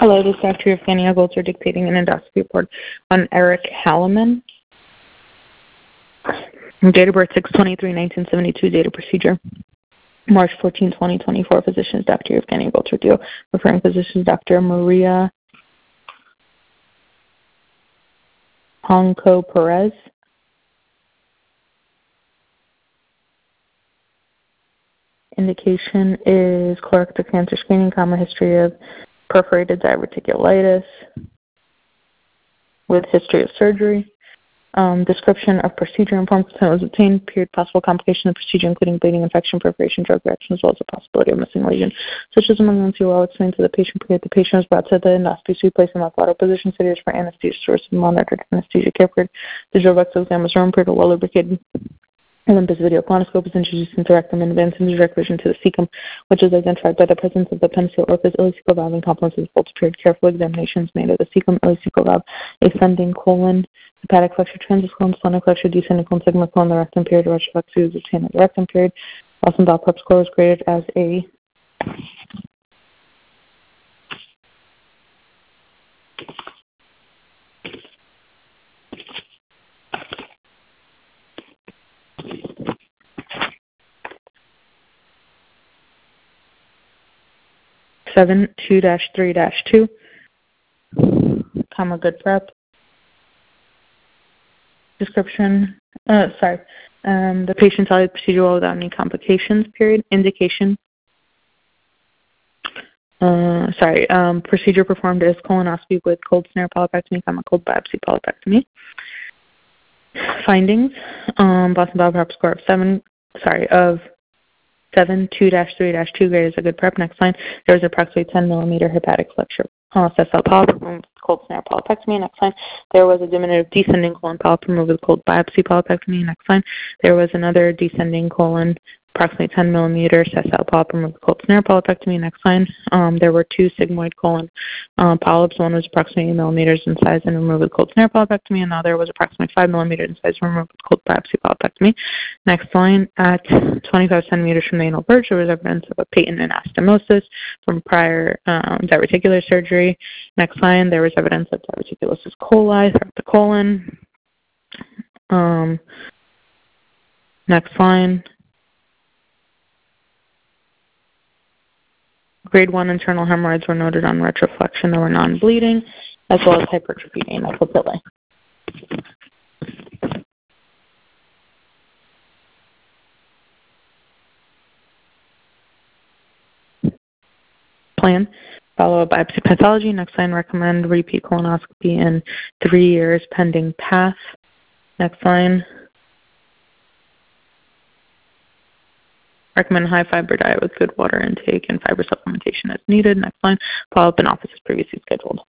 Hello, this is Dr. Evgenia Goltzer dictating an endoscopy report on Eric Halleman. Date of birth 6/23/1972, date of procedure March 14, 2024. Physicians Dr. Evgenia Goltzer Deal. Referring physicians Dr. Maria Honco Perez. Indication is colorectal cancer screening, common history of perforated diverticulitis with history of surgery. Description of procedure informed consent was obtained. Period. Possible complication of the procedure, including bleeding, infection, perforation, drug reaction, as well as the possibility of missing lesion, such as among those who well explained to the patient. Period. The patient was brought to the endoscopy suite, placed in the lateral position, sedated for anesthesia source, and monitored anesthesia care. Period. Digital rectal exam was run. Period. Well lubricated. Olympus video colonoscope is introduced into the rectum and advanced into direct vision to the cecum, which is identified by the presence of the penicillin orifice, ileocecal valve, and complements of the folds. Period. Careful examinations made of the cecum, ileocecal valve, ascending colon, hepatic flexure, transverse colon, splenic flexure, descending colon, segment colon, the rectum. Period. Retroflexia was obtained at the rectum. Period. Boston Bell prep score was graded as a 7-2-3-2, good prep. Description, the patient followed the procedure well without any complications, period. Indication, procedure performed as colonoscopy with cold snare polypectomy, cold biopsy polypectomy. Findings, Boston Bell prep score of 7-2-3-2 grade is a good prep. Next line, there was approximately 10 millimeter hepatic flexure sessile polyp removed with cold snare polypectomy. Next line, there was a diminutive descending colon polyp removed with cold biopsy polypectomy. Next line, there was another descending colon, approximately 10 millimeter sessile polyp removed with cold snare polypectomy. Next line, there were two sigmoid colon polyps. One was approximately 8 millimeters in size and removed with cold snare polypectomy. Another was approximately 5 millimeters in size and removed with cold biopsy polypectomy. Next line, at 25 centimeters from the anal verge, there was evidence of a patent anastomosis from prior diverticular surgery. Next line, there was evidence of diverticulosis coli throughout the colon. Next line, grade 1 internal hemorrhoids were noted on retroflexion. There were non-bleeding, as well as hypertrophy anal papillae. Plan, follow up biopsy pathology. Next line, recommend repeat colonoscopy in 3 years pending path. Next line, recommend high fiber diet with good water intake and fiber supplementation as needed. Next line, follow up in office as previously scheduled.